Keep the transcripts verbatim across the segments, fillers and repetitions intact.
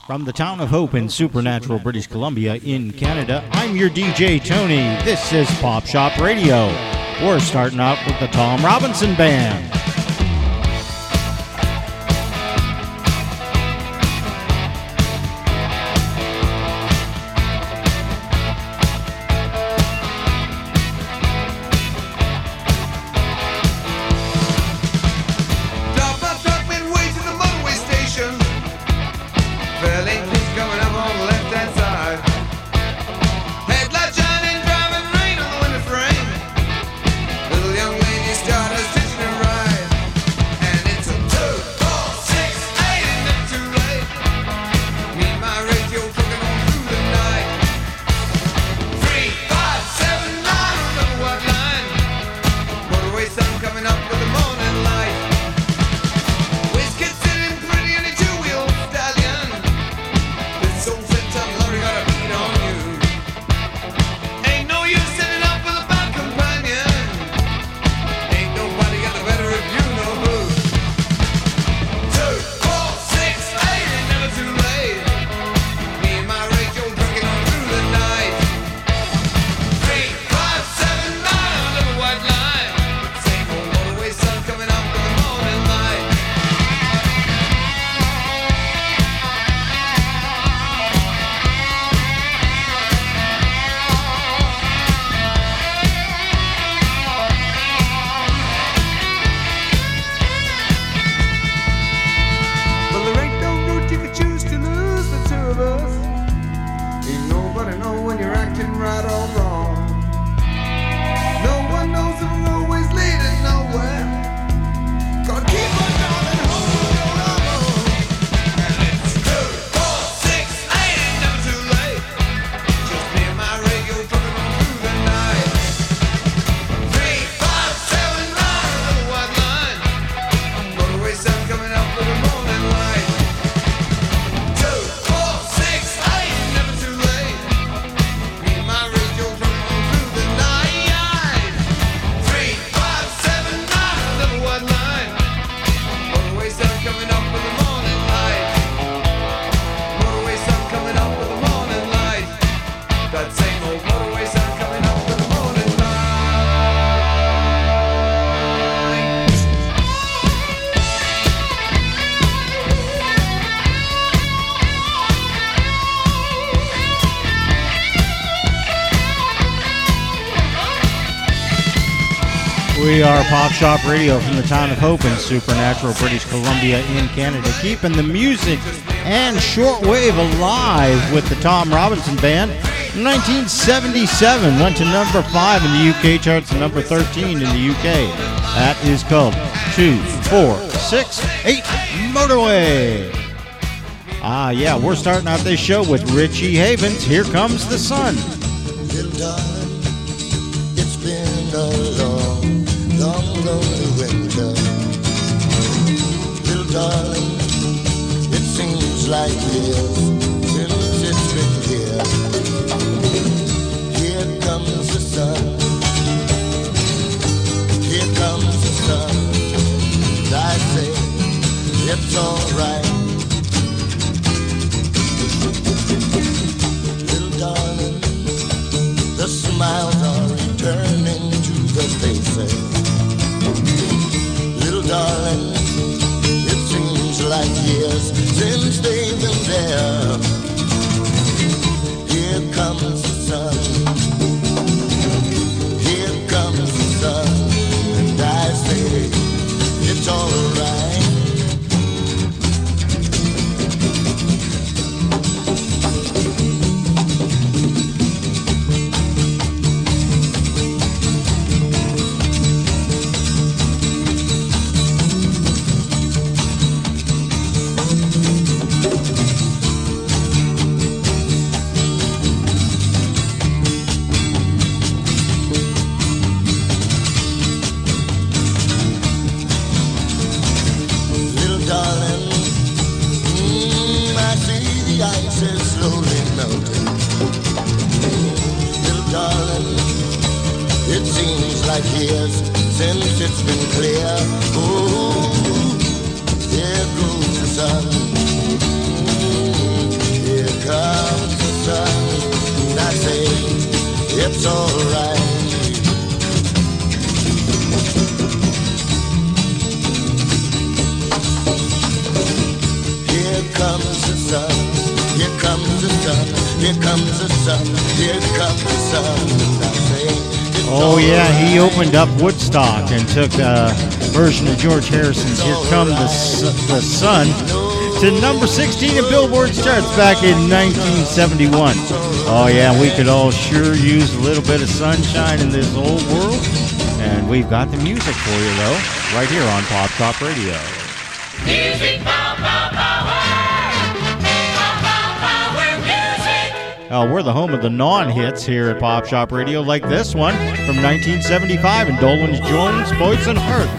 From the town of Hope in Supernatural, British Columbia in Canada, I'm your D J Tony. This is Pop Shop Radio. We're starting out with the Tom Robinson Band. We are Pop Shop Radio from the town of Hope in Supernatural, British Columbia in Canada, keeping the music and shortwave alive with the Tom Robinson Band. nineteen seventy-seven went to number five in the U K charts and number thirteen in the U K. That is called two four six eight Motorway. Ah, yeah, we're starting out this show with Richie Havens. Here Comes the Sun. Little darling, it's been a long, long, lonely winter. Little darling, it seems like years since it's been here. Here comes the sun. Here comes the sun. And I say, it's alright. Little darling, the smiles are returning to the faces. Little darling, it seems like years since they've been there. Here comes the sun. Here comes the sun. And I say, it's alright. comes the sun, and I say it's alright. Here comes the sun, here comes the sun, here comes the sun, here comes the sun, and I say it's Oh alright. yeah, he opened up Woodstock and took a version of George Harrison's Here Come the, Su- the Sun to number sixteen in Billboard's charts back in nineteen seventy-one. Oh yeah, we could all sure use a little bit of sunshine in this old world. And we've got the music for you though, right here on Pop Shop Radio. Music, power, power, power. Power, power, power, music. Uh, we're the home of the non-hits here at Pop Shop Radio, like this one from nineteen seventy-five in Dolenz Jones, Voice and Heart.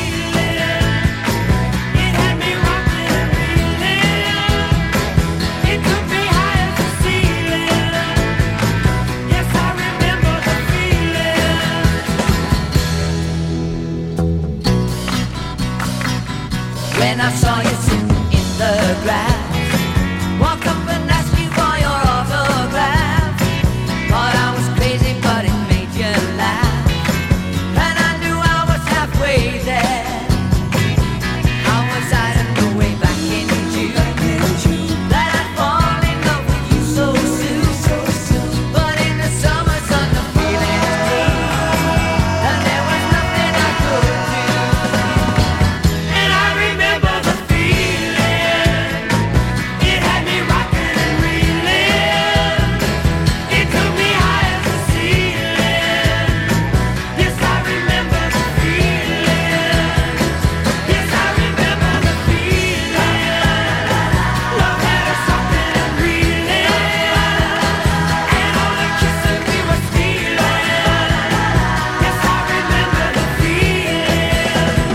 When I saw you sitting in the grass, walked up and asked you for your autograph. Thought I was crazy, but it made you laugh. And I knew I was halfway there. How was I to know way back in June that I'd fall in love with you so soon? But in the summer sun, the feeling came, and there was nothing I could do. And I remember the feeling, it had me rocking and reeling. It took me high as the ceiling. Yes, I remember the feeling. Yes, I remember the feeling. Love had us rocking and reeling, and all the kissing we were stealing. Yes, I remember the feeling.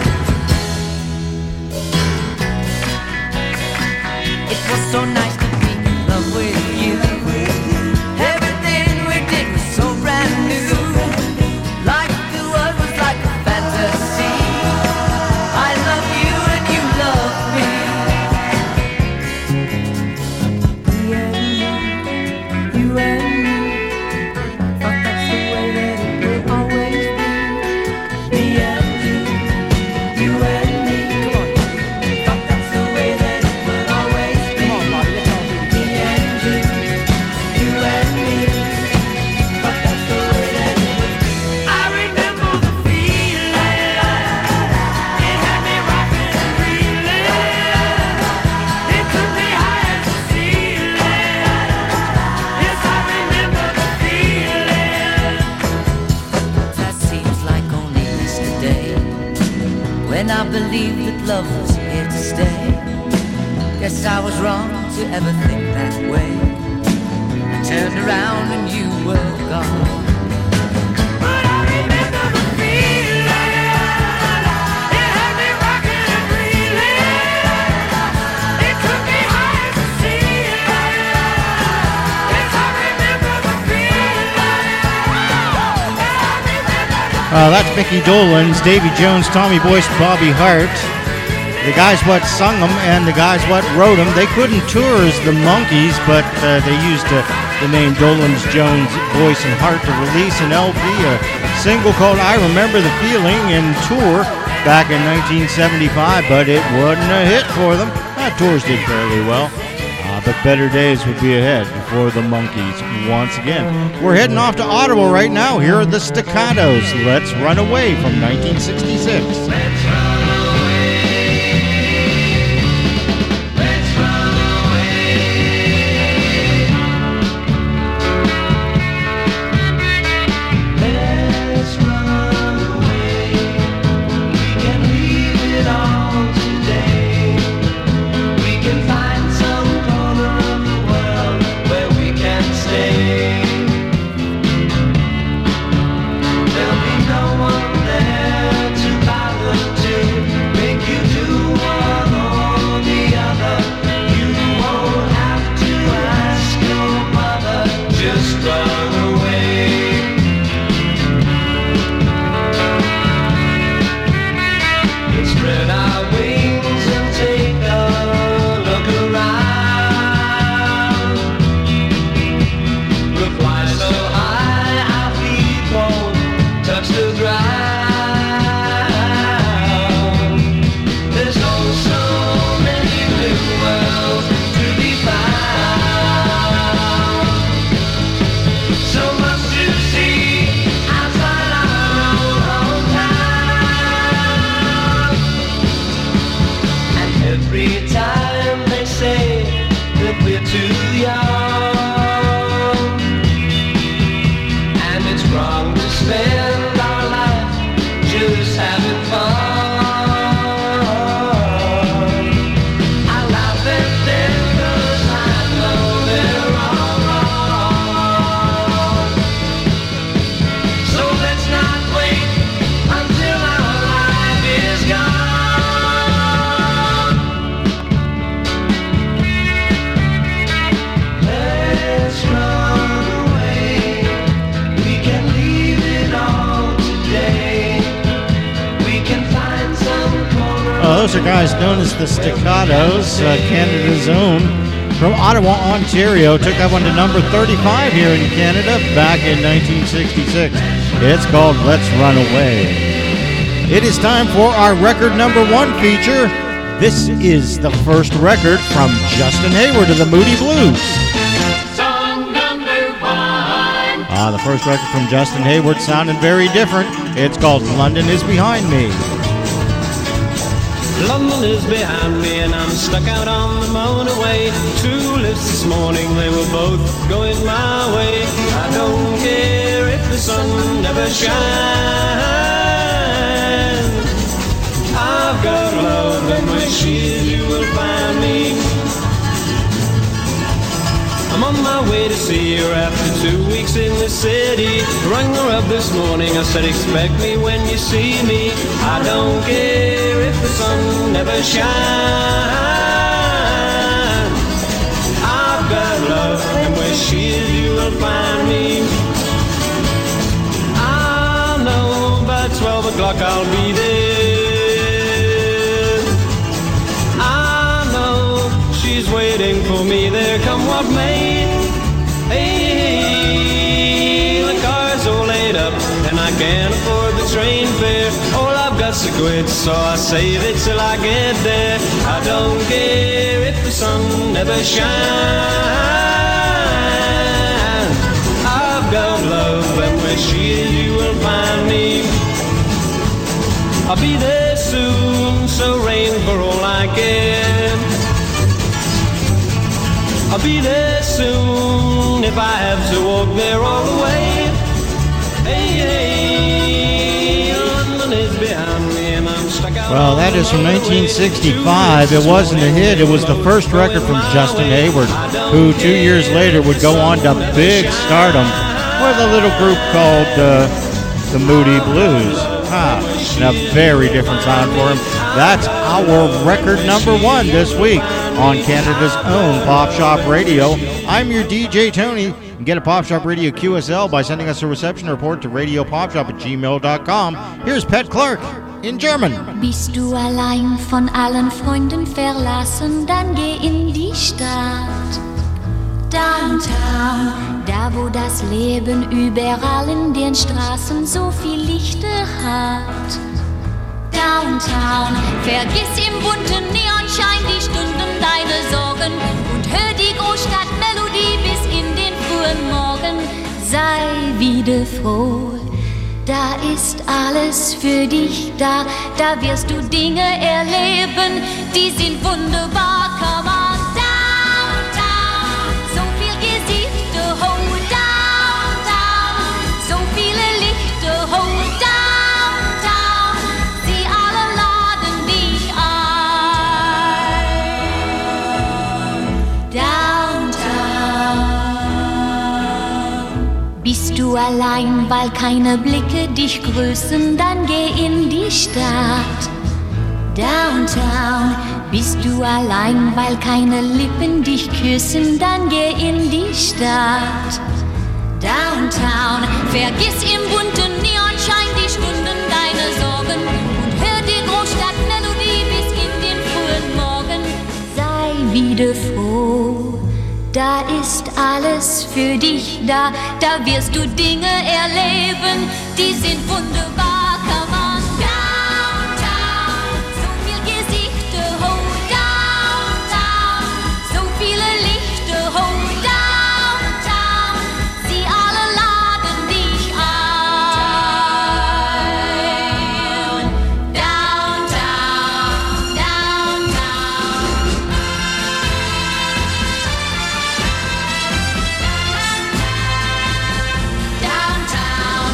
It was so nice to be in love with you. Everything we did was so brand new. Life to us was like a fantasy. I love you and you love me. Me and you, you and me. Thought that's the way that it would always be. Me and you, you and me. Thought that's the way that it would always be. Me and you, you and me. Thought that's the way that it would be. I remember the feeling. It had me rocking and reeling. It took me high as the ceiling. Yes, I remember the feeling. That seems like only yesterday, when I believed that love was here to stay. Guess I was wrong to ever think that way. I turned around and you were gone. But I remember the feeling. It had me rocking and reeling. It took me high as the ceiling. Yes, I remember the feeling. I remember the Uh, that's Mickey Dolenz, Davy Jones, Tommy Boyce, Bobby Hart. The guys what sung them and the guys what wrote them. They couldn't tour as the Monkees, but uh, they used uh, the name Dolenz Jones, Boyce and Hart to release an L P, a single called I Remember the Feeling, and tour back in nineteen seventy-five, but it wasn't a hit for them. Uh, tours did fairly well, uh, but better days would be ahead for the Monkees once again. We're heading off to Ottawa right now. Here are the Staccatos. Let's Run Away from nineteen sixty-six. There'll be no one there to bother to Those are guys known as the Staccatos, uh, Canada's own. From Ottawa, Ontario, took that one to number thirty-five here in Canada back in nineteen sixty-six. It's called Let's Run Away. It is time for our record number one feature. This is the first record from Justin Hayward of the Moody Blues. Song number one. Ah, the first record from Justin Hayward sounding very different. It's called London Is Behind Me. London is behind me and I'm stuck out on the motorway. Two lifts this morning, they were both going my way. I don't care if the sun never shines. I've got love and where she is you will find me. I'm on my way to see her after two weeks in the city. Rang her up this morning, I said expect me when you see me. I don't care if the sun never shines. I've got love and where she is you will find me. I know by twelve o'clock I'll be there. I know she's waiting for me there come what may. Hey, the car's all laid up and I can't afford the train fare. All I've got's a quid, so I save it till I get there. I don't care if the sun never shines. I've got love and where she is you will find me. I'll be there soon, so rain for all I care. I'll be there soon if I have to walk there all the way. Hey, hey, London is behind me and I'm stuck out. Well, that is from nineteen sixty-five. It wasn't a hit. It was the first record from Justin Hayward, who two years later would go on to big stardom with a little group called uh, the Moody Blues. Ah, and a very different sound for him. That's our record number one this week on Canada's own Pop Shop Radio. I'm your D J Tony. You can get a Pop Shop Radio Q S L by sending us a reception report to radio pop shop at gmail dot com. Here's Pat Clark in German. Bist du allein von allen Freunden verlassen, dann geh in die Stadt. Downtown, da wo das Leben überall in den Straßen so viel Lichter hat. Downtown, vergiss im bunten Neonschein die Stunden deine Sorgen und hör die Großstadtmelodie bis in den frühen Morgen. Sei wieder froh, da ist alles für dich da, da wirst du Dinge erleben, die sind wunderbar. Come on, downtown, so viel Gesichter, oh downtown, so viele Lichter, oh downtown, sie alle laden dich ein. Downtown, bist du allein, weil keine Blicke dich grüßen, dann geh in die Stadt. Downtown, bist du allein, weil keine Lippen dich küssen, dann geh in die Stadt. Downtown, vergiss im bunten Neonschein die Stunden deine Sorgen und hör die Großstadtmelodie bis in den frühen Morgen. Sei wieder froh, da ist alles für dich da, da wirst du Dinge erleben, die sind wunderbar. Come on, downtown, so viel Gesichter, oh downtown, so viele Lichter, oh downtown, sie alle laden dich ein. Downtown, downtown. Downtown,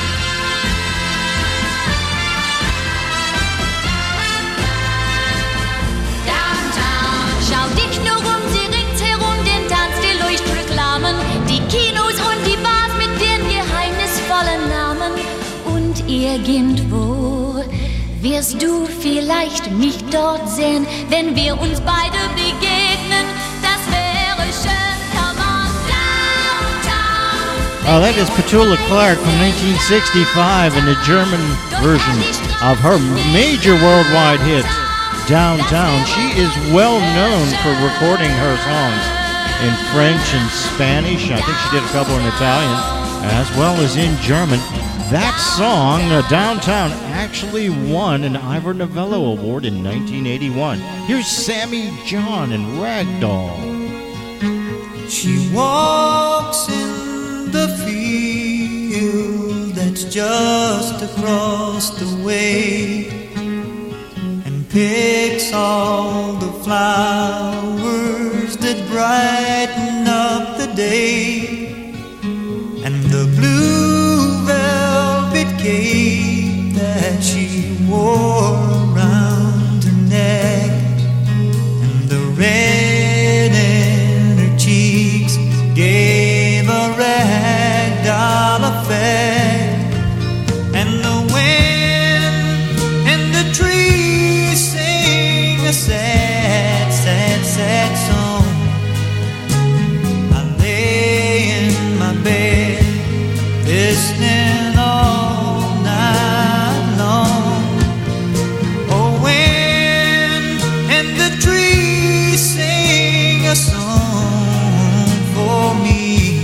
downtown. Schau dich nur um, sie ringsherum, den Tanz, die Leuchtreklamen, die Kinos und die Bars mit den geheimnisvollen Namen. Und irgendwo wirst du vielleicht mich dort sehen, wenn wir uns beide begegnen. Das wäre schön. Come on, downtown. Oh, that is Petula Clark from nineteen sixty-five in the German version of her major worldwide hit, Downtown. She is well known for recording her songs in French and Spanish. I think she did a couple in Italian as well as in German. That song, uh, Downtown, actually won an Ivor Novello Award in nineteen eighty-one. Here's Sammy John and Ragdoll. She walks in the field that's just across the way and picks all the flowers that brighten up the day, and the blue velvet cape that she wore around her neck, and the red in her cheeks gave a ragdoll effect, and the wind and the trees sing a sad, sad, sad song. I lay in my bed listening all night long. Oh, wind and the trees sing a song for me,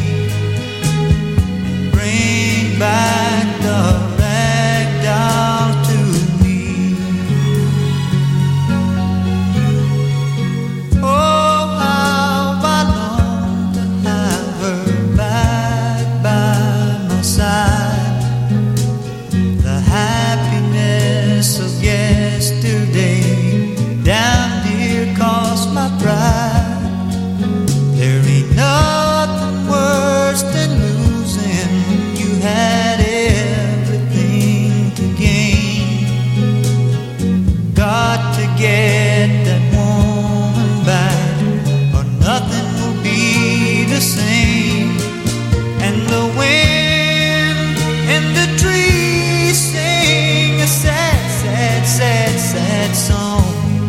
bring back the ragdoll to me. Oh, how I long to have her back by my side. The happiness of yesterday down dear cost my pride. There ain't nothing worse than losing when you had everything to gain. Got to get that woman back, or nothing will be the same. And the wind and the trees sing a sad, sad, sad, sad song.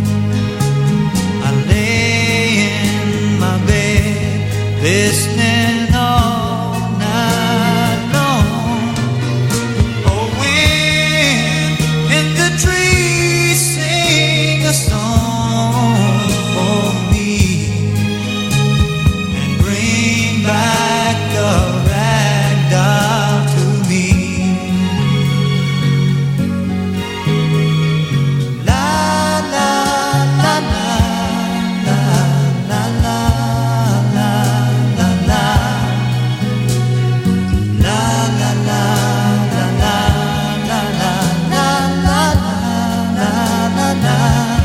I lay in my bed listening all night long. Oh, wind and the trees sing a song for me, and bring back the ragdoll to me. La la la la la la la la la la. La la la la la la la la la la la la.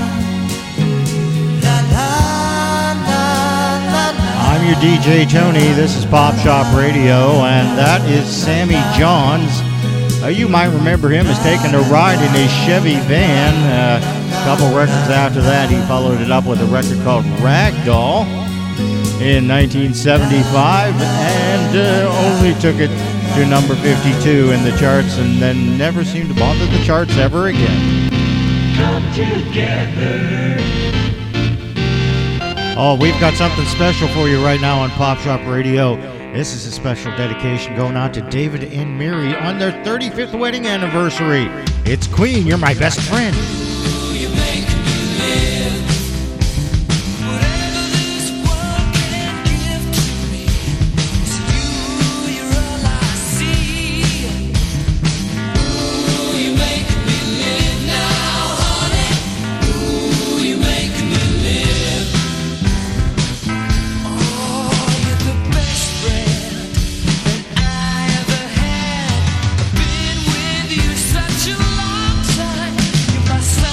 La la la la la. I'm your D J Tony. This is Pop Shop Radio, and that is Sammy Johns. Uh, you might remember him as taking a ride in his Chevy van. Uh, a couple records after that, he followed it up with a record called Ragdoll in nineteen seventy-five, and uh, only took it to number fifty-two in the charts, and then never seemed to bother the charts ever again. Come together. Oh, we've got something special for you right now on Pop Shop Radio. This is a special dedication going out to David and Mary on their thirty-fifth wedding anniversary. It's Queen, You're My Best Friend. You make me live. Whatever this world can give to me, it's you, you're all I see. Ooh, you make me live now, honey. Ooh, you make me live. Oh, you're the best friend that I ever had. I've been with you such a long time. You're my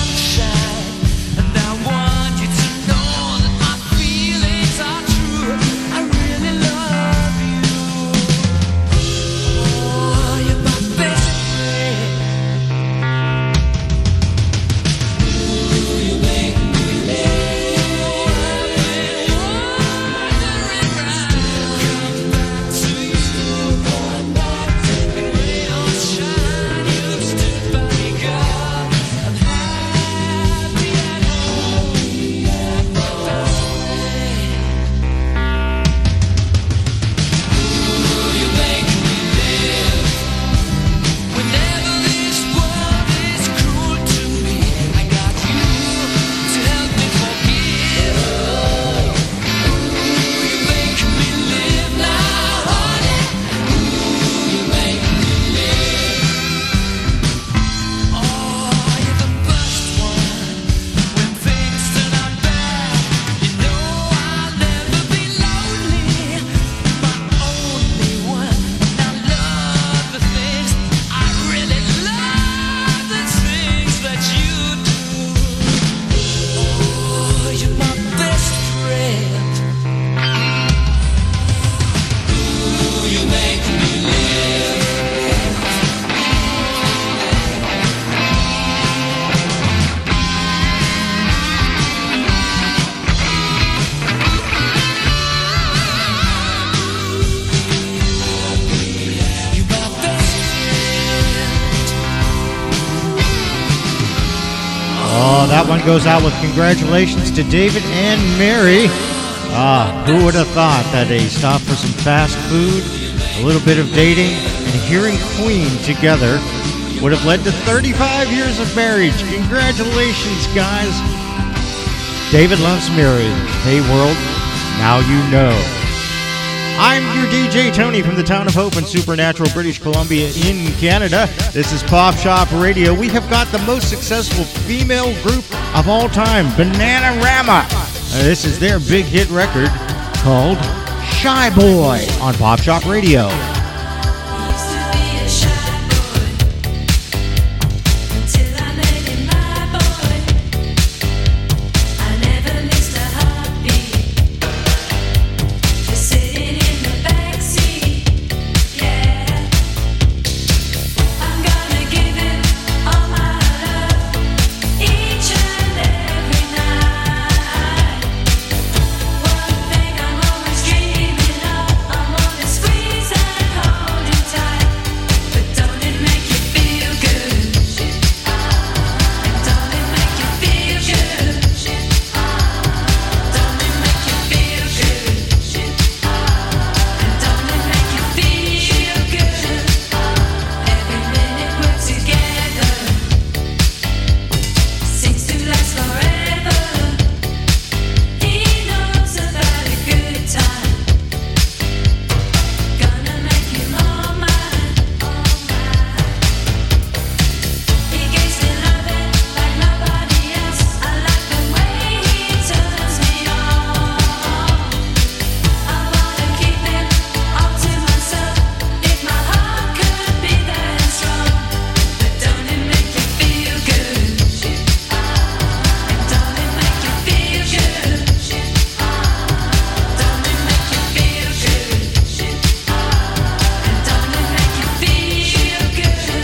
Oh, that one goes out with congratulations to David and Mary. Ah, who would have thought that a stop for some fast food, a little bit of dating, and hearing Queen together would have led to thirty-five years of marriage. Congratulations, guys. David loves Mary. Hey, world, now you know. I'm your D J Tony from the town of Hope in Supernatural, British Columbia in Canada. This is Pop Shop Radio. We have got the most successful female group of all time, Bananarama. Uh, this is their big hit record called Shy Boy on Pop Shop Radio. Used to be a shy boy until I made him my boy. I never missed a heartbeat. Just sitting in the backseat, yeah. I'm gonna give him all my love each and every night. One thing I'm always dreaming of, I'm gonna squeeze and hold you tight. But don't it make you feel good? And don't it make you feel good? Don't it make you feel good? And don't it make you feel good? Every minute we're together seems to last forever. He knows about a good time. Gonna make him all mine, all mine. He gives me loving like nobody else. I like the way he turns me on. I wanna keep him all to myself. If my heart could be that strong, but don't it make you feel good? And don't it make you feel good? Don't it make you feel good? And don't it make you feel good?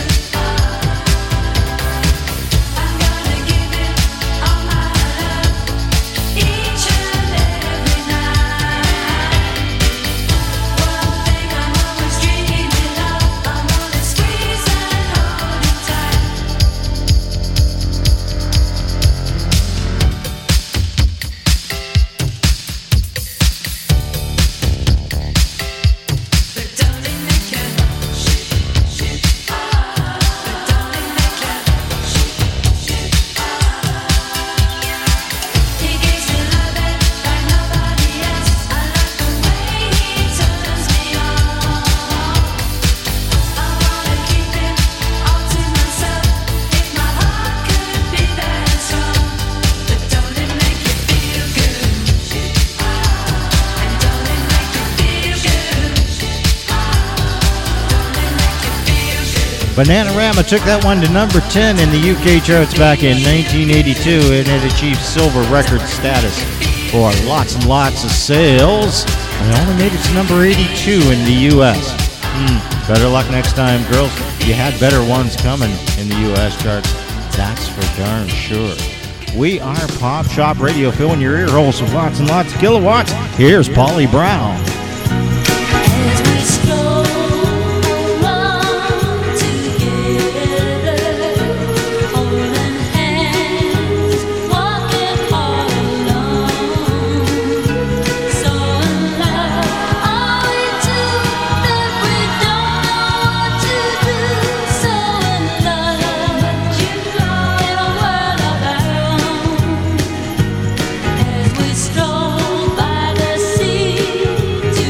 I'm gonna give him all my love each and every night. One thing I'm always dreaming of, I'm gonna squeeze and hold you tight. But don't it make you? But don't it make you? He gives me loving like nobody else. I like the way he turns me on. I wanna keep him all to myself. If my heart could be that strong, but don't it make you feel good? And don't it make you feel good? Don't it make you feel good? Bananarama took that one to number ten in the U K charts back in nineteen eighty-two, and it achieved silver record status for lots and lots of sales. And it only made it to number eighty-two in the U S. Hmm, better luck next time, girls. You had better ones coming in the U S charts. That's for darn sure. We are Pop Shop Radio, filling your ear holes with lots and lots of kilowatts. Here's Polly Brown. As we stroll along together, holding hands, walking all alone. So in love, are we two that we don't know what to do? So in love, in a world of our own. As we stroll by the sea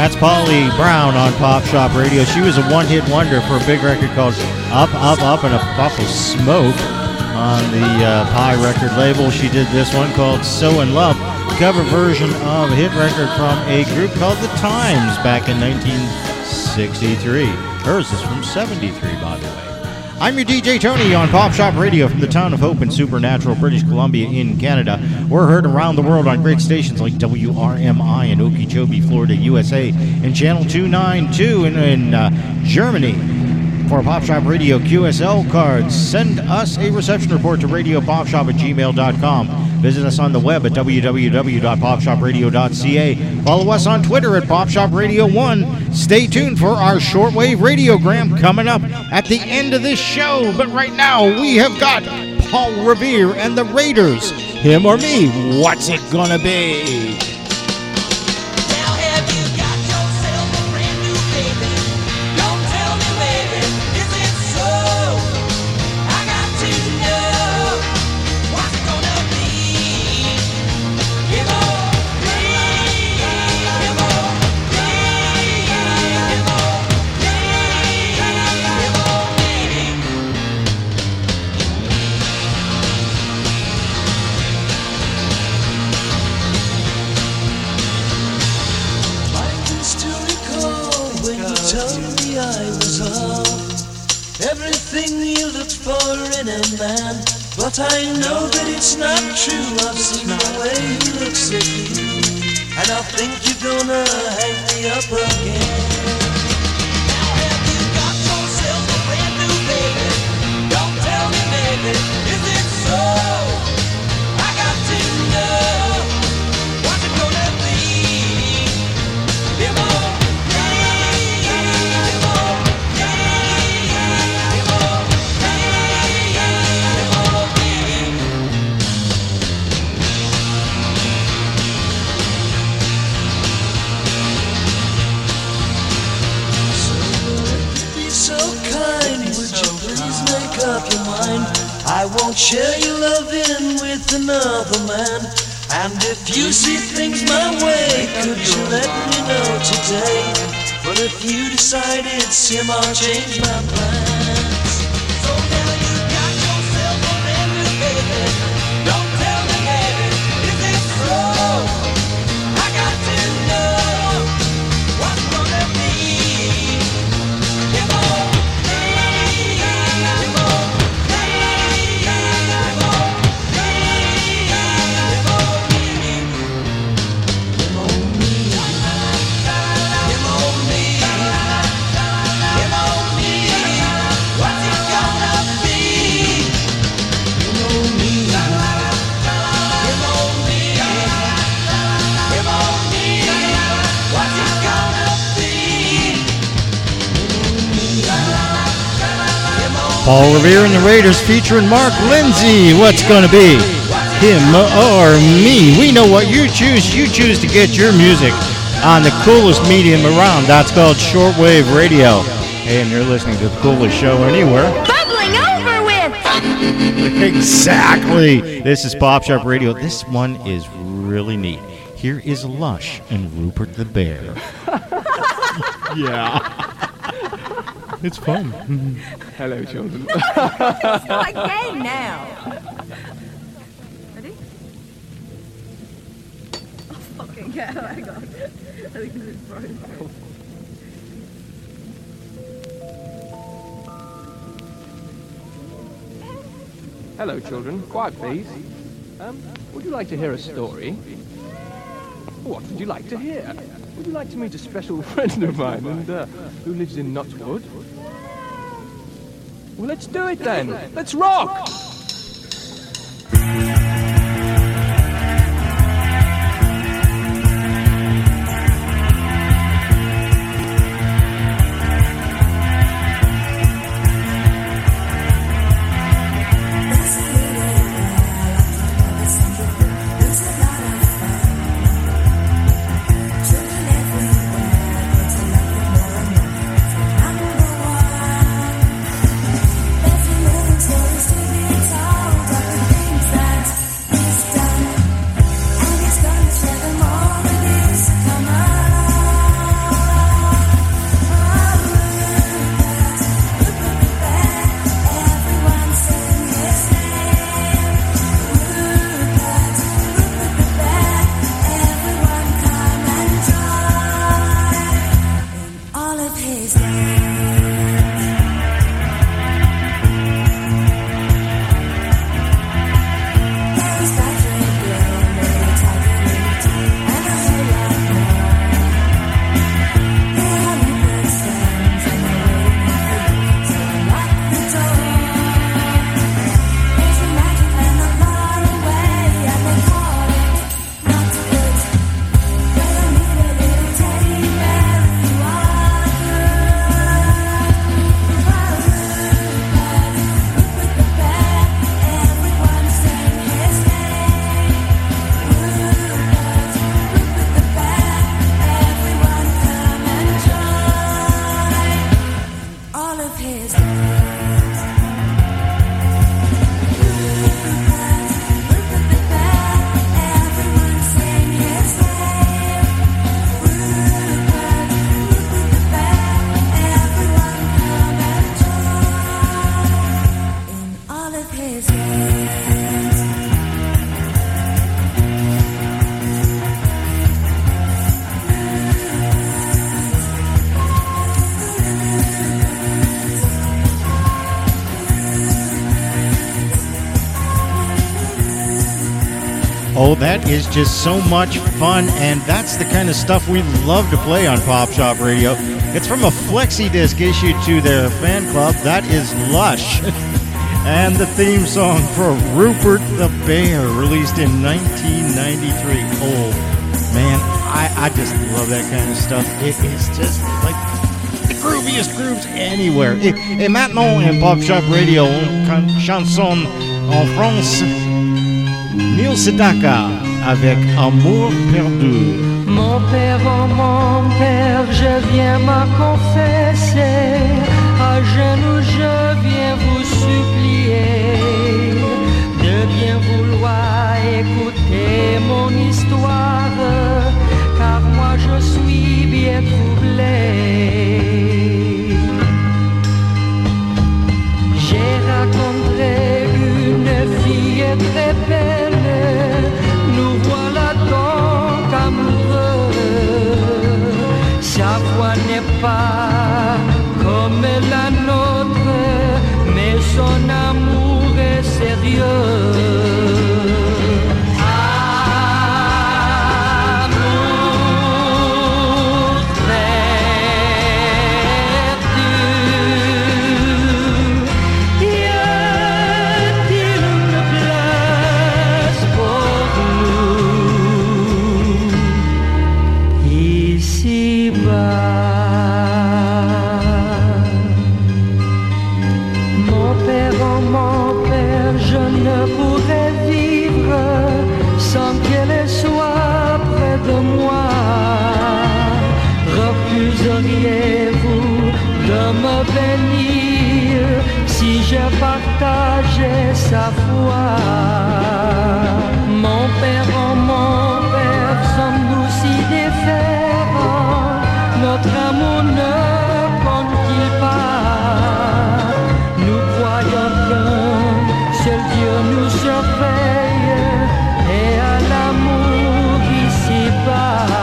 That's Polly Brown on Pop Shop Radio. She was a one-hit wonder for a big record called Up, Up, Up, and a Puff of Smoke on the uh, Pie record label. She did this one called So In Love, cover version of a hit record from a group called The Times back in nineteen sixty-three. Hers is from seventy-three, by the way. I'm your D J Tony on Pop Shop Radio from the town of Hope in Supernatural, British Columbia in Canada. We're heard around the world on great stations like W R M I in Okeechobee, Florida, U S A, and Channel two ninety-two in, in uh, Germany. For Pop Shop Radio Q S L cards, send us a reception report to radio pop shop at gmail dot com. Visit us on the web at w w w dot pop shop radio dot c a. Follow us on Twitter at Pop Shop Radio one. Stay tuned for our shortwave radiogram coming up at the end of this show. But right now, we have got Paul Revere and the Raiders. Him or me, what's it gonna be? Now have you got yourself a brand new baby? Don't tell me, baby, is it so? I got to know what's it gonna be. Give on me, give on me, give on me, give on me. I can still recall when you told me I was all everything you looked for in a man. But I know that it's not true. I've seen the way he looks at you, and I think you're gonna hang me up again. Now have you got yourself a brand new baby? Don't tell me, baby, is it so? I got to know what's it gonna be. Give on me, give on me, give on me, give on me. So if you'd be so kind, would you please make up your mind? I won't share your loving with another man. And if you see things my way, could you let me know today? But if you decide it's him, I'll change my plans. So now you got yourself a brand new baby. Don't tell me, baby, is it so? I got to know what's gonna be. Give on me, give on me, give on me, give on me, give on me, give on me, give on me. What's it gonna be? Give on me, give on me, give on me. What's it gonna be? Paul Revere and the Raiders featuring Mark Lindsay. What's gonna be? Him or me? We know what you choose. You choose to get your music on the coolest medium around. That's called shortwave radio. Hey, and you're listening to the coolest show anywhere. Bubbling over with! Exactly. This is Pop Shop Radio. This one is really neat. Here is Lush and Rupert the Bear. Yeah. It's fun. Hello, children. It's not a game now. Ready? Oh, fucking hell, hang on. I think this is broken. Hello, children. Quiet, please. Um, would you like to hear a story? What would you like to hear? Would you like to meet a special friend of mine and uh, who lives in Knottwood? Well, let's do it then. Let's rock! Every little toast to be Oh, that is just so much fun, and that's the kind of stuff we love to play on Pop Shop Radio. It's from a flexi disc issued to their fan club. That is Lush. And the theme song for Rupert the Bear, released in nineteen ninety-three. Oh, man, I, I just love that kind of stuff. It is just like the grooviest grooves anywhere. Et, et maintenant, en Pop Shop Radio, une chanson en France, Neil Sedaka avec Amour perdu. Mon père, oh mon père, je viens me confesser. À genoux, je viens vous supplier de bien vouloir écouter mon histoire, car moi je suis bien troublé. J'ai rencontré une fille très belle, nous voilà donc amoureux. Sa voix n'est pas comme la nôtre, mais son amour est sérieux. Refuseriez-vous de me bénir si je partageais sa foi? Mon père, oh mon père, sommes-nous si différents? Notre amour ne compte-t-il pas? Nous croyons qu'un seul Dieu nous surveille et à l'amour ici-bas.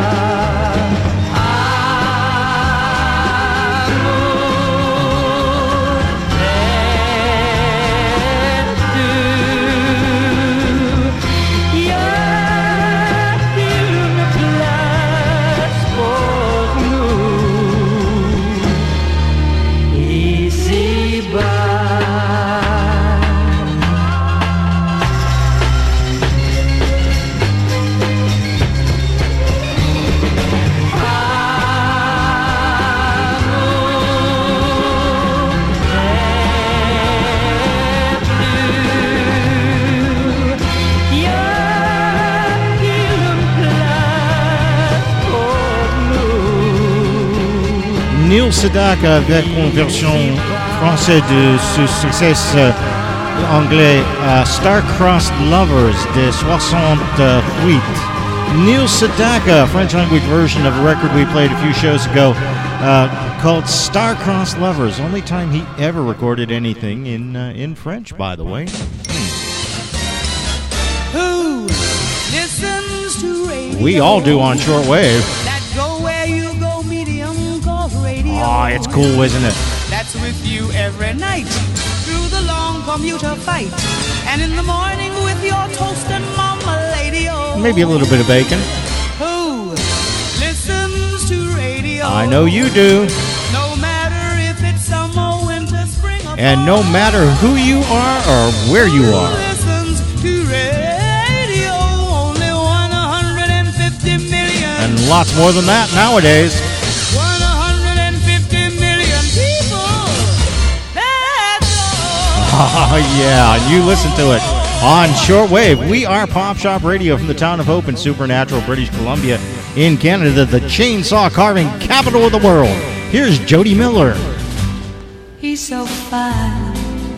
Neil Sedaka avec une version française de ce succès euh, anglais uh, Star-Crossed Lovers de soixante-huit. Neil Sedaka, French language version of a record we played a few shows ago uh, called Star-Crossed Lovers. Only time he ever recorded anything in uh, in French, by the way. Who listens to radio? We all do on shortwave. That go where you go, medium called radio. Oh, it's cool, isn't it? That's with you every night through the long commuter fight, and in the morning with your toast and mama lady. Oh, Maybe a little bit of bacon. who listens to radio? I know you do. No matter if it's summer, winter, spring, or And no matter who you are or where you who are. listens to radio? Only one hundred fifty million. And lots more than that nowadays. one hundred fifty million people. That's all. Oh, yeah, and you listen to it on shortwave. We are Pop Shop Radio from the town of Hope in Supernatural, British Columbia, in Canada, the chainsaw carving capital of the world. Here's Jody Miller. He's so fine.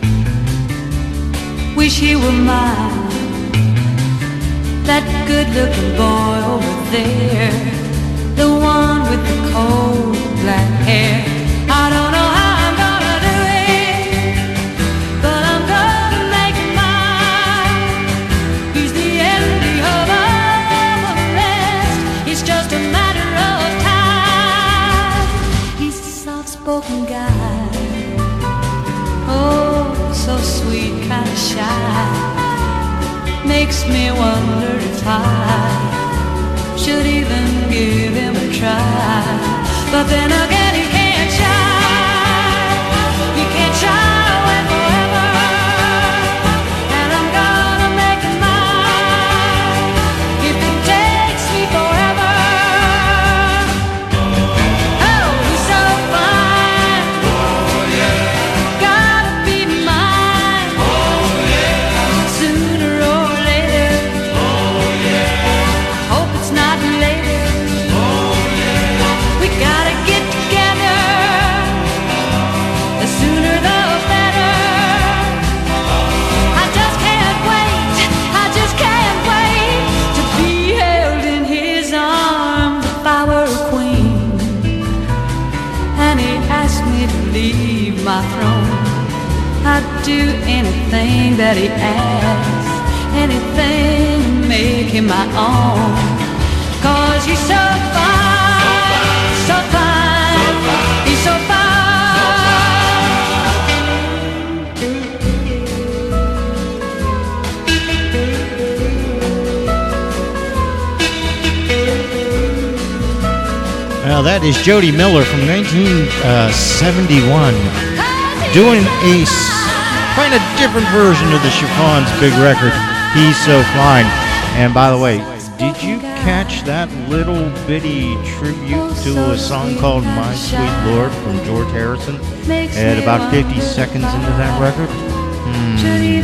Wish he were mine. That good-looking boy over there, the one with the cold black hair. I don't know how I'm gonna do it, but I'm gonna make it mine. He's the envy of all the rest. It's just a matter of time. He's a soft-spoken guy. Oh, so sweet, kinda shy. makes me wonder if I should even give him a try. But then again, he can't shine. He can't shine away forever. And I'm gonna make him mine if it takes me forever. Oh, he's so fine. Oh, yeah. Gotta be mine. Oh, yeah. Sooner or later. Oh, yeah. Hope it's not later. Oh, yeah. We gotta get together. The sooner the better. I just can't wait. I just can't wait to be held in his arms if I were a queen. And he asked me to leave my throne. I'd do anything that he asked, anything to make him my own. Cause he's so fine, so fine, he's so fine. Well, that is Jody Miller from nineteen seventy-one, doing a kind of different version of the Chiffons' big record, He's So Fine. And by the way, did you catch that little bitty tribute to a song called My Sweet Lord from George Harrison at about fifty seconds into that record? Hmm.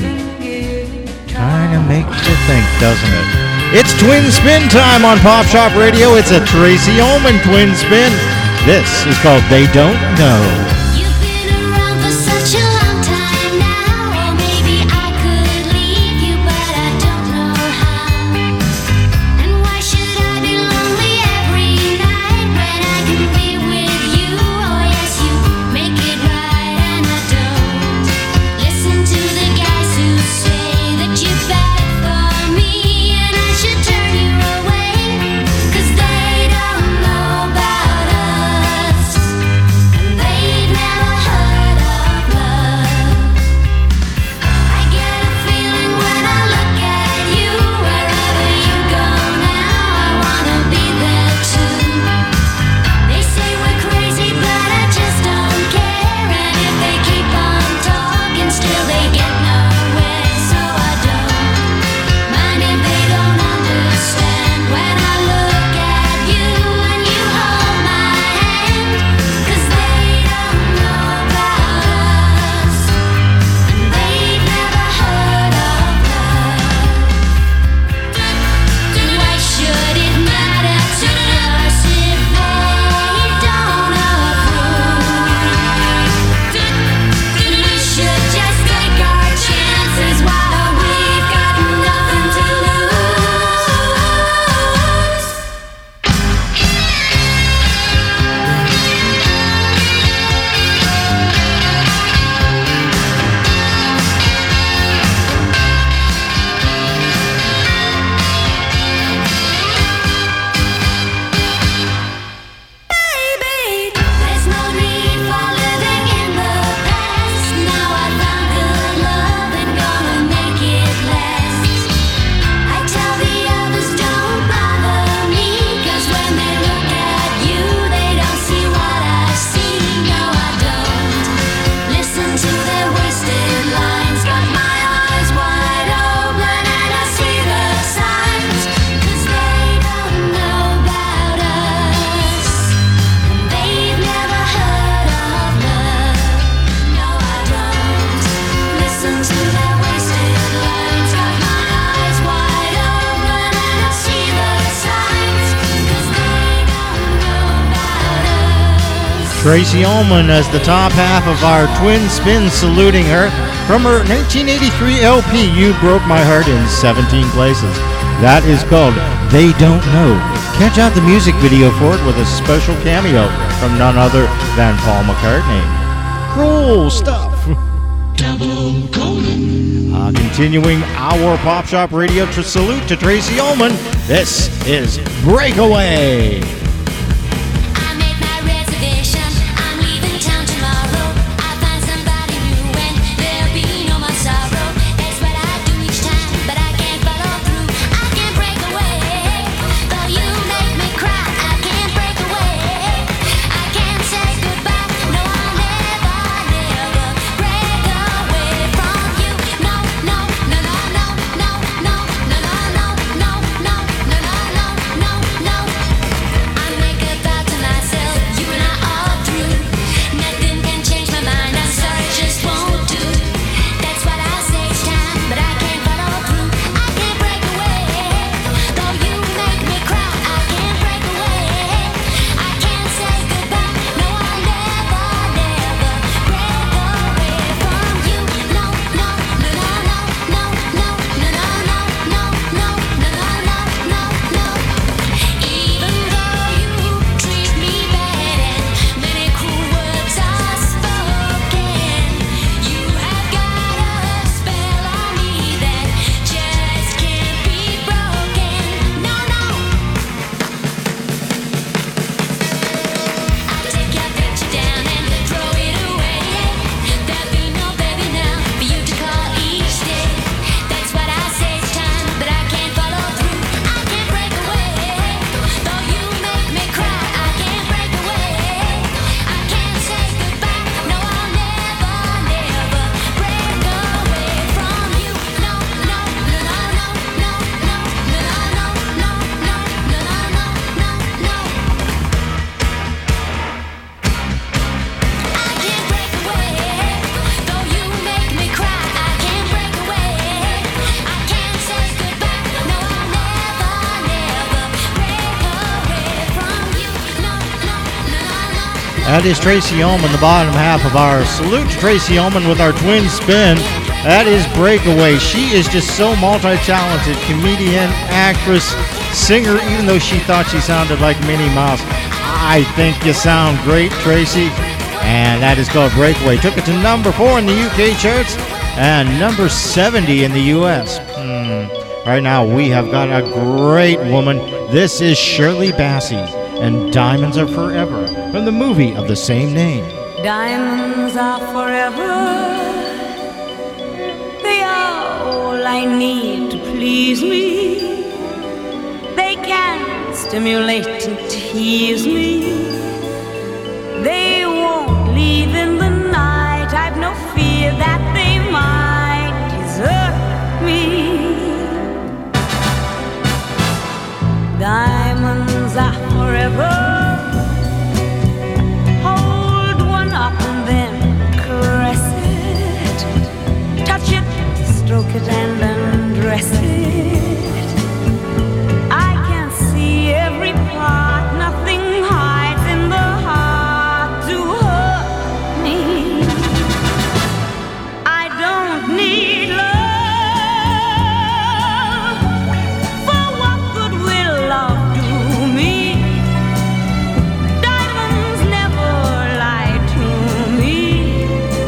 Kind of makes you think, doesn't it? It's Twin Spin time on Pop Shop Radio. It's a Tracy Ullman Twin Spin. This is called They Don't Know. You've been around for such a long time now, or maybe I could leave you, but I don't know how. And why should I be lonely every night when I can be with you? Oh yes, you make it right, and I don't listen to the guys who say that you're bad for me, and I should turn you away, 'cause they don't know about us, and they've never heard of love. I get a feeling when I look at you, wherever you go now, I wanna be there too. They say we're crazy, but I just don't care, and if they keep on talking, still they get nowhere, so I don't mind if they don't understand when I look at you and you hold my hand, 'cause they don't know about us, and they've never heard of love. Why should it matter to us if they don't approve? We should just take our chances while we've got nothing to lose. Baby, there's no need for living in the past. Now I found good love and gonna make it last. I tell the others don't bother me, 'cause when they look at you, they don't see what I see. No, I don't listen to their wasted lines. Got my eyes wide open and I see the signs, 'cause they don't know about us, and they've never heard of love. No, I don't listen to their wasted lines. Got my eyes wide open and I see the signs, 'cause they don't know about us. Tracy Ullman as the top half of our Twin Spin, saluting her from her nineteen eighty-three L P, You Broke My Heart in seventeen Places. That is called They Don't Know. Catch out the music video for it with a special cameo from none other than Paul McCartney. Cool stuff. Uh, continuing our Pop Shop Radio to salute to Tracy Ullman, this is Breakaway. I made my reservation. I'm leaving town tomorrow. I find somebody new and there'll be no more sorrow. That's what I do each time, but I can't follow That is Tracy Ullman, the bottom half of our Salute to Tracy Ullman with our twin spin. That is Breakaway. She is just so multi-talented, comedian, actress, singer, even though she thought she sounded like Minnie Mouse. I think you sound great, Tracy. And that is called Breakaway. Took it to number four in the U K charts and number seventy in the U S. Hmm. Right now, we have got a great woman. This is Shirley Bassey and Diamonds Are Forever from the movie of the same name. Diamonds are forever. They are all I need to please me. They can stimulate and tease me. They won't leave in the night. I've no fear that they might desert me. Diamonds are forever. Hold one up and then caress it. Touch it, stroke it and undress it. I can see every part. Nothing hides in the heart to hurt me. I don't need love. For what good will love do me? Diamonds never lie to me.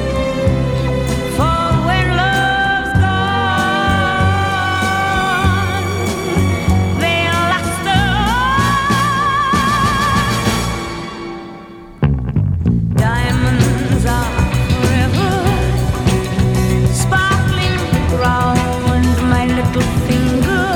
For when love's gone, they'll last on. Diamonds are forever. Sparkling round my little finger.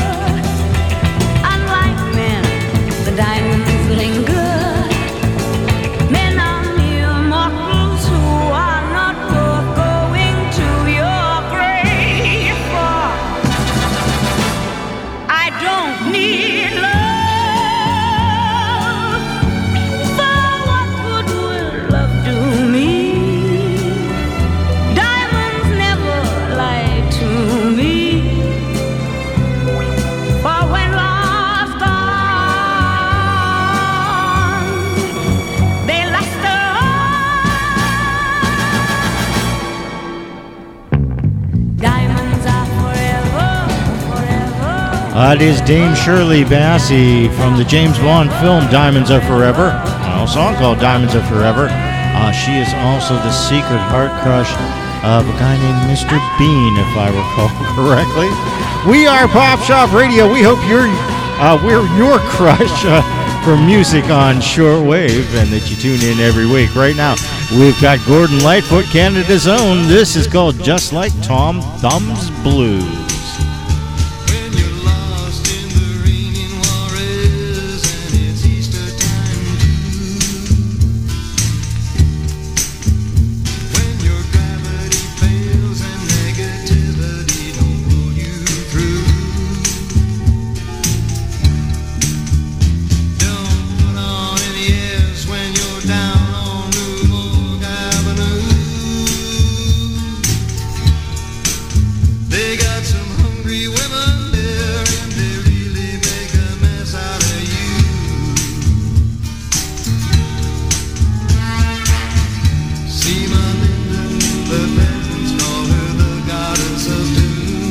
Unlike men, the diamonds linger. Men are mere mortals who are not worth going to your grave for. I don't need love. For what good will love do me? Diamonds never lie to me. For when love's gone, they last on. Diamonds are forever, forever. That is Dame Shirley Bassey from the James Bond film Diamonds Are Forever. A song called Diamonds Are Forever. Uh, she is also the secret heart crush of a guy named Mister Bean, if I recall correctly. We are Pop Shop Radio. We hope you're uh, we're your crush uh, for music on shortwave, and that you tune in every week. Right now, we've got Gordon Lightfoot, Canada's own. This is called Just Like Tom Thumb's Blues. When you're lost in the raining Juarez and it's Easter time too. When your gravity fails and negativity don't pull you through. Don't put on any airs when you're down on New Morgue Avenue. They got some hungry women there and they really make a mess out of you. See my Linda, the peasants call her the goddess of doom.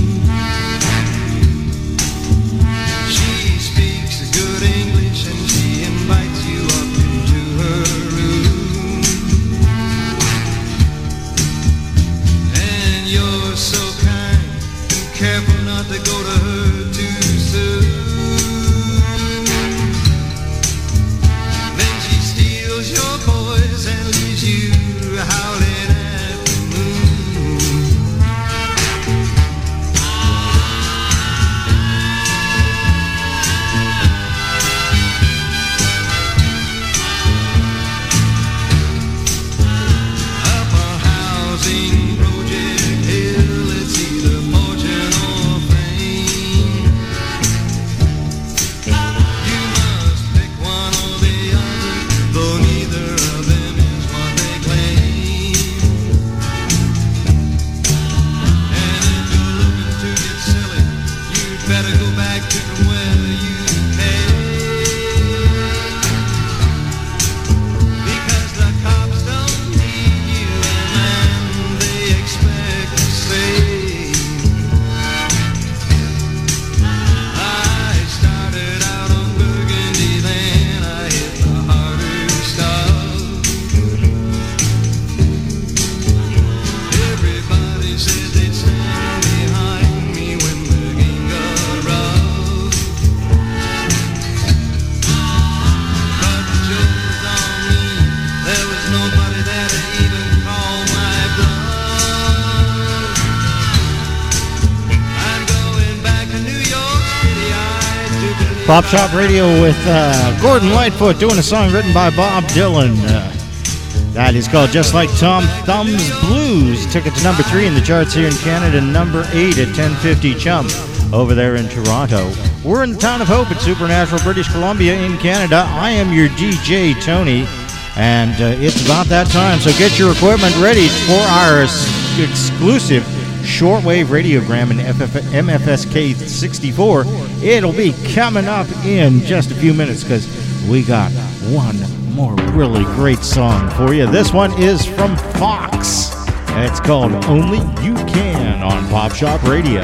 She speaks good English and she invites you up into her room. And you're so kind and careful not to go to her too soon. Then she steals your boys and leaves you howling at the moon. Up a housing project hill, it's either fortune or fame. You must pick one or the other, though neither of them is what they claim. And if you're looking to get silly, you'd better go back to where you came. Pop Shop Radio with uh, Gordon Lightfoot doing a song written by Bob Dylan. Uh, that is called Just Like Tom Thumb's Blues. Took it to number three in the charts here in Canada, number eight at ten fifty Chum over there in Toronto. We're in the town of Hope at Supernatural, British Columbia in Canada. I am your D J, Tony, and uh, it's about that time. So get your equipment ready for our s- exclusive shortwave radiogram in F F- M F S K sixty-four. It'll be coming up in just a few minutes because we got one more really great song for you. This one is from Fox. It's called Only You Can on Pop Shop Radio.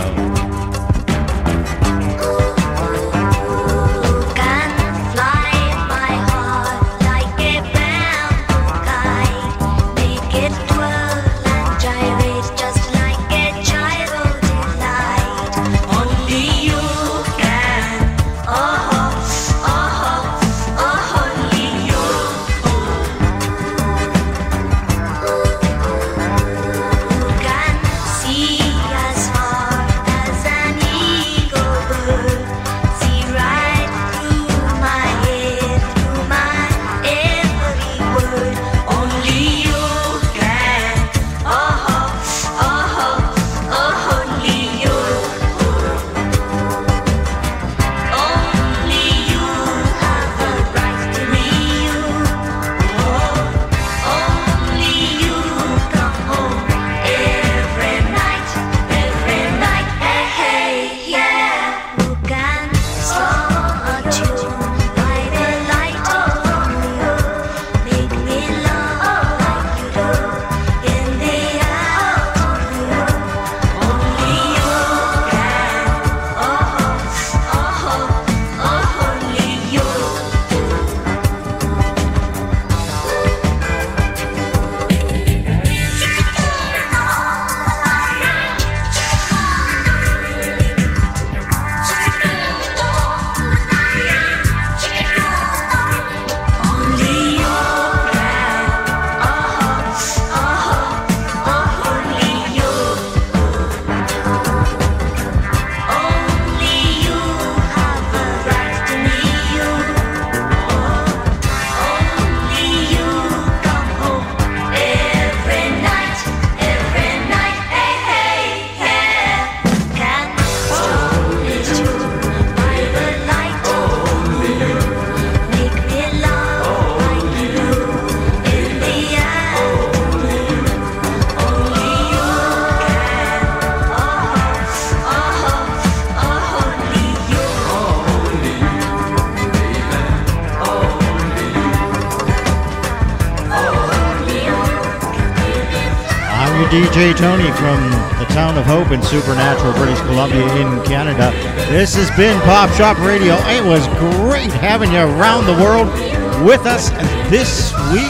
D J Tony from the town of Hope in Supernatural, British Columbia in Canada. This has been Pop Shop Radio. It was great having you around the world with us this week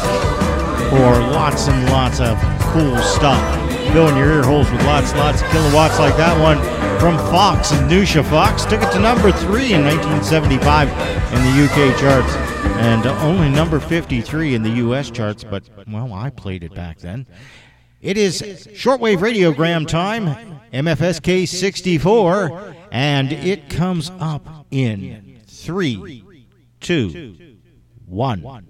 for lots and lots of cool stuff. Filling your ear holes with lots and lots of kilowatts like that one from Fox and Nusha Fox. Took it to number three in nineteen seventy-five in the U K charts and only number fifty-three in the U S charts, but, well, I played it back then. It is shortwave radiogram time, M F S K sixty-four, and it comes up in three, two, one.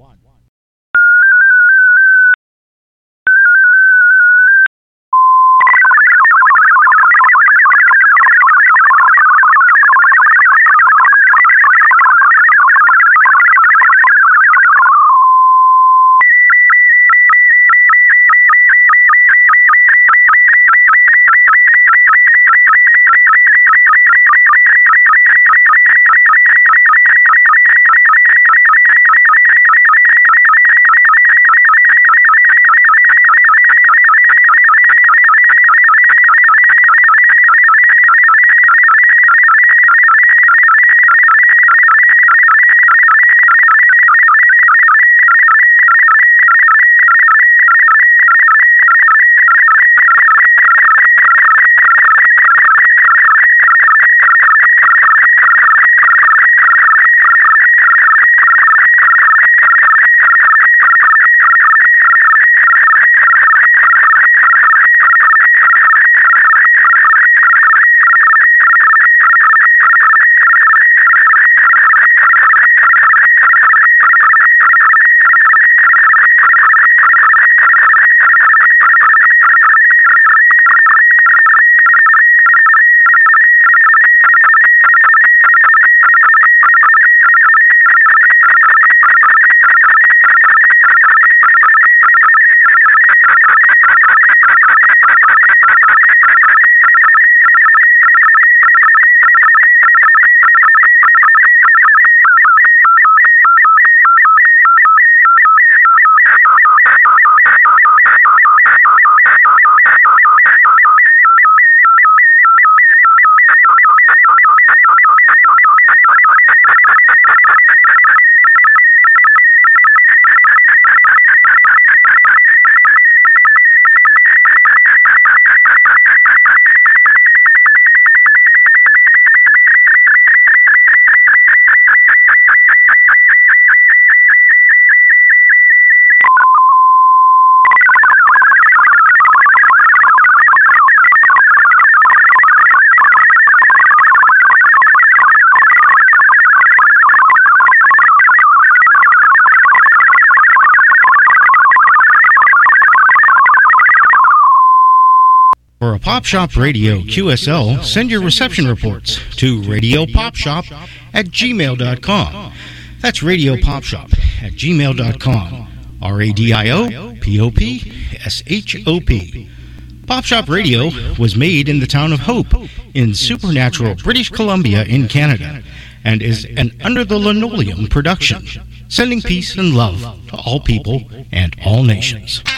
For a Pop Shop Radio Q S L, send your reception reports to radiopopshop at gmail dot com. That's radiopopshop at gmail dot com. R A D I O P O P S H O P. Pop Shop Radio was made in the town of Hope in Supernatural, British Columbia in Canada, and is an Under the Linoleum production, sending peace and love to all people and all nations.